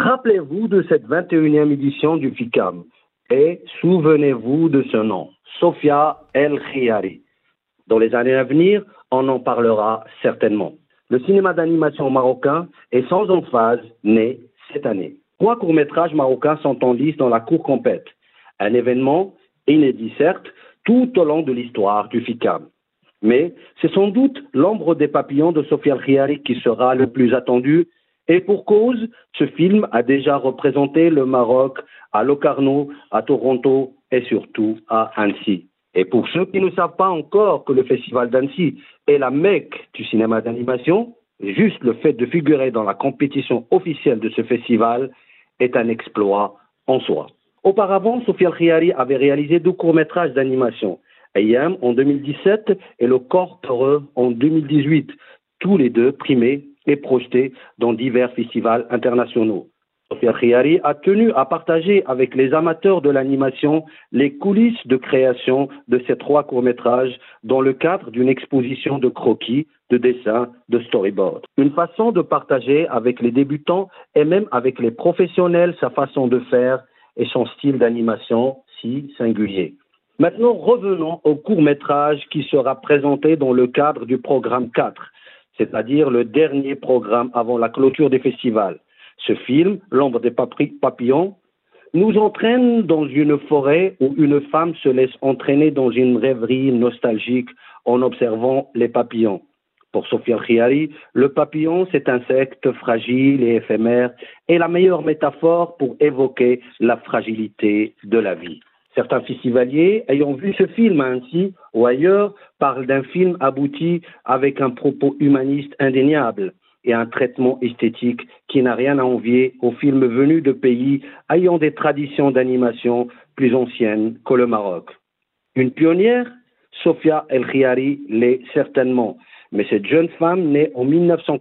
Rappelez-vous de cette 21e édition du FICAM et souvenez-vous de ce nom, Sofia El Khiari. Dans les années à venir, on en parlera certainement. Le cinéma d'animation marocain est sans emphase né cette année. 3 courts-métrages marocains sont en lice dans la cour compète. Un événement inédit certes, tout au long de l'histoire du FICAM. Mais c'est sans doute L'ombre des papillons de Sofia El Khiari qui sera le plus attendu. Et pour cause, ce film a déjà représenté le Maroc à Locarno, à Toronto et surtout à Annecy. Et pour ceux qui ne savent pas encore que le Festival d'Annecy est la Mecque du cinéma d'animation, juste le fait de figurer dans la compétition officielle de ce festival est un exploit en soi. Auparavant, Sofia El Khiari avait réalisé 2 courts-métrages d'animation, Ayam en 2017 et Le Corps Peureux en 2018, tous les 2 primés et projetés dans divers festivals internationaux. Sofia El Khiari a tenu à partager avec les amateurs de l'animation les coulisses de création de ces 3 courts-métrages dans le cadre d'une exposition de croquis, de dessins, de storyboards. Une façon de partager avec les débutants et même avec les professionnels sa façon de faire et son style d'animation si singulier. Maintenant, revenons au court-métrage qui sera présenté dans le cadre du programme 4, c'est-à-dire le dernier programme avant la clôture des festivals. Ce film, L'ombre des papillons, nous entraîne dans une forêt où une femme se laisse entraîner dans une rêverie nostalgique en observant les papillons. Pour Sofia El Khiari, le papillon, cet insecte fragile et éphémère, est la meilleure métaphore pour évoquer la fragilité de la vie. Certains festivaliers ayant vu ce film ainsi ou ailleurs parlent d'un film abouti avec un propos humaniste indéniable et un traitement esthétique qui n'a rien à envier aux films venus de pays ayant des traditions d'animation plus anciennes que le Maroc. Une pionnière, Sofia El Khiari l'est certainement, mais cette jeune femme née en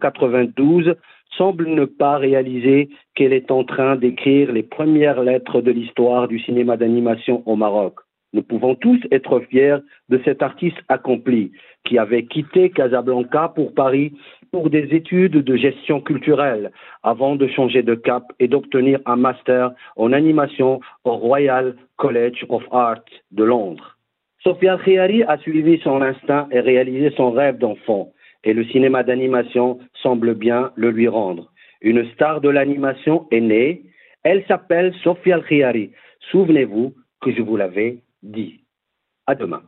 1992 semble ne pas réaliser qu'elle est en train d'écrire les premières lettres de l'histoire du cinéma d'animation au Maroc. Nous pouvons tous être fiers de cet artiste accompli qui avait quitté Casablanca pour Paris pour des études de gestion culturelle avant de changer de cap et d'obtenir un master en animation au Royal College of Art de Londres. Sofia El Khiari a suivi son instinct et réalisé son rêve d'enfant. Et le cinéma d'animation semble bien le lui rendre. Une star de l'animation est née. Elle s'appelle Sofia El Khiari. Souvenez-vous que je vous l'avais dit. À demain.